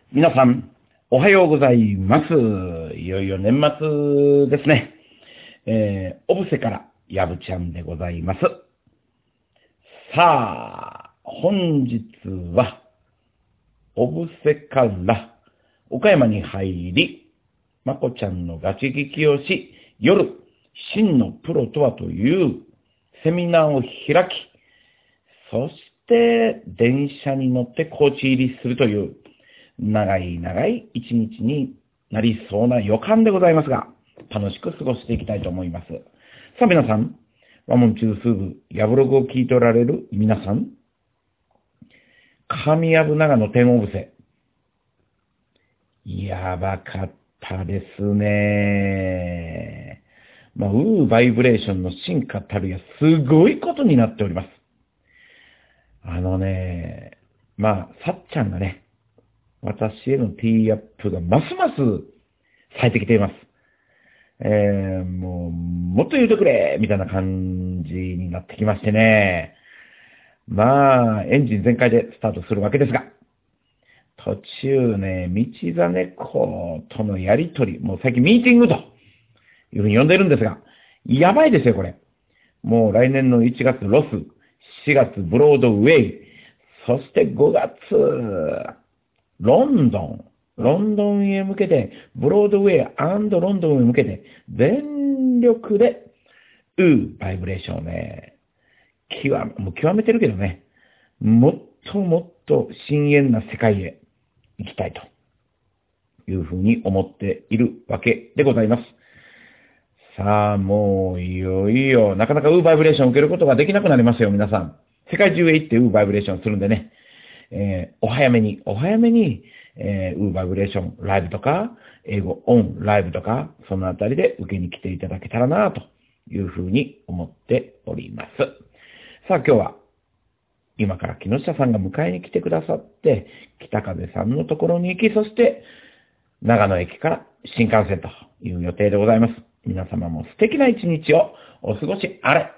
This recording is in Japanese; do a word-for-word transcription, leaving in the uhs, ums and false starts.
皆さん、おはようございます。いよいよ年末ですね。えー、おぶせからやぶちゃんでございます。さあ、本日は、おぶせから岡山に入り、まこちゃんのガチ聞きをし、夜、真のプロとはというセミナーを開き、そして電車に乗って高知入りするという長い長い一日になりそうな予感でございますが、楽しく過ごしていきたいと思います。さあ皆さん、和門中枢部、やぶろぐを聞いておられる皆さん、神やぶ長野天おぶせ、やばかったですね。まあ、ウーバイブレーションの進化たるや、すごいことになっております。あのね、まあ、さっちゃんがね、私へのティーアップがますます冴えてきています。えー、もう、もっと言うてくれみたいな感じになってきましてね。まあ、エンジン全開でスタートするわけですが、途中ね、道真公とのやりとり、もう最近ミーティングというふうに呼んでるんですが、やばいですよ、これ。もう来年のいちがつロス、しがつブロードウェイ、そしてごがつ、ロンドン、ロンドンへ向けて、ブロードウェイ&ロンドンへ向けて、全力で、ウー、バイブレーションをね、極め、もう極めてるけどね、もっともっと深淵な世界へ行きたいというふうに思っているわけでございます。さあ、もういよいよ、なかなかウーバイブレーションを受けることができなくなりますよ、皆さん。世界中へ行ってウーバイブレーションをするんでね。えー、お早めに、お早めに、えー、ウーバイブレーションライブとか、英語オンライブとか、そのあたりで受けに来ていただけたらなというふうに思っております。さあ、今日は、今から木下さんが迎えに来てくださって、北風さんのところに行き、そして、長野駅から新幹線という予定でございます。皆様も素敵な一日をお過ごしあれ。